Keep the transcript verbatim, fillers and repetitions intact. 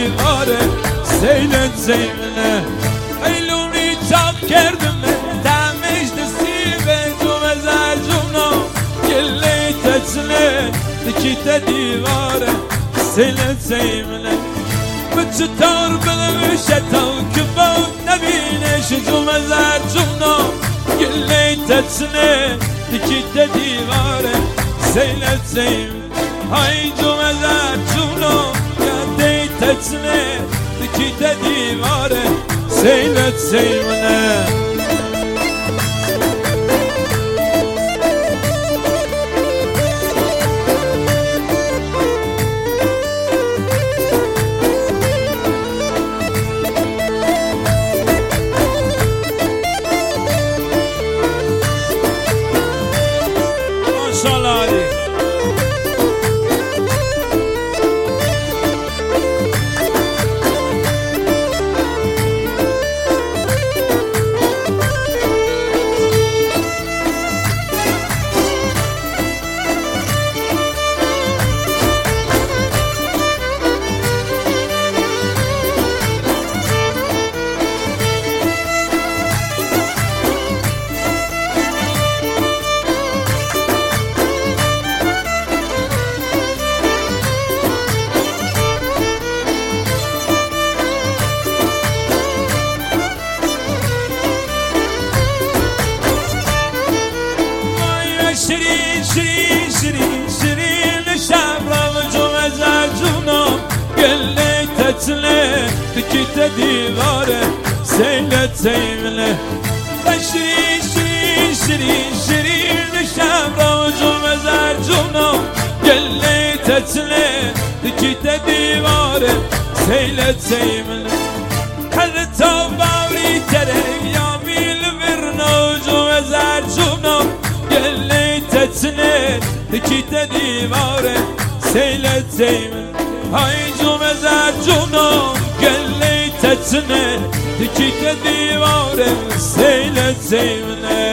دیواره سیلت زیمنه ایلونی چاپ کردم دمش دستی به جوم زرجونا گلی تچنه دکیت دیواره سیلت زیمنه بچطور بلوشه تا که بود نبینش جوم زرجونا گلی تچنه دکیت دیواره سیلت زیمنه های جوم زرجونا گلی تچنه دکیت دیواره سیلت زیمنه ماشاءالله علی شیرین شیرین شیرین شیرین شب را جوم زرجونا گلی تچنه دکیت دیواره سیلت زیمنه شیرین شیرین شیرین شیرین شب را جوم زرجونا گلی تچنه دکیت دیواره سیلت زیمنه هر تا باوری تره یا میل ورنا جوم زرجونا گلی تچنه دکیت دیواره سیلت زیمنه های جوم زرجونا گلی تچنه دکیت دیواره سیلت زیمنه